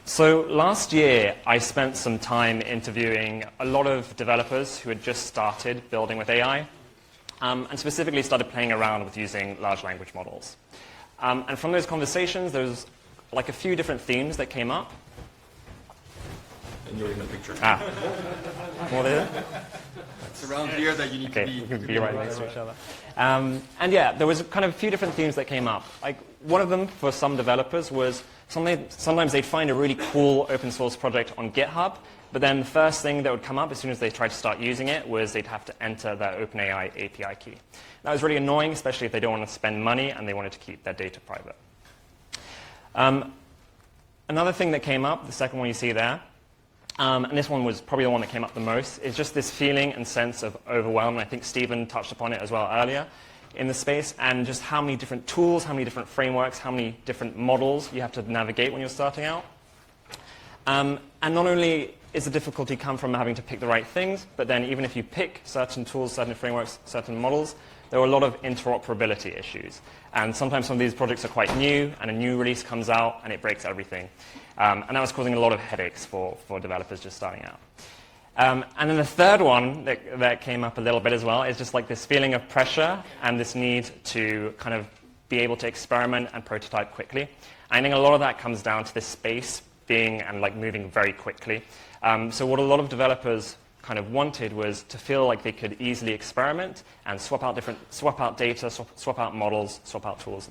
So last year, I spent some time interviewing a lot of developers who had just started building with AI, and specifically started playing around with using large language models. And from those conversations, there was like a few different themes that came up. And you're in the picture. More there? It's around here that you need to be. We can be right next to each other. And yeah, there was kind of a few different themes that came up. Like one of them for some developers was sometimes they'd find a really cool open source project on GitHub, but then the first thing that would come up as soon as they tried to start using it was they'd have to enter their OpenAI API key. That was really annoying, especially if they don't want to spend money and they wanted to keep their data private. Another thing that came up, the second one you see there, and this one was probably the one that came up the most, is just this feeling and sense of overwhelm. I think Stephen touched upon it as well earlier in the space, and just how many different tools, how many different frameworks, how many different models you have to navigate when you're starting out. And not only is the difficulty come from having to pick the right things, but then even if you pick certain tools, certain frameworks, certain models, there are a lot of interoperability issues. And sometimes some of these projects are quite new, and a new release comes out, and it breaks everything. And that was causing a lot of headaches for developers just starting out. And then the third one that came up a little bit as well is just like this feeling of pressure and this need to kind of be able to experiment and prototype quickly. I think a lot of that comes down to this space being and like moving very quickly. So what a lot of developers kind of wanted was to feel like they could easily experiment and swap out data, swap out models, swap out tools,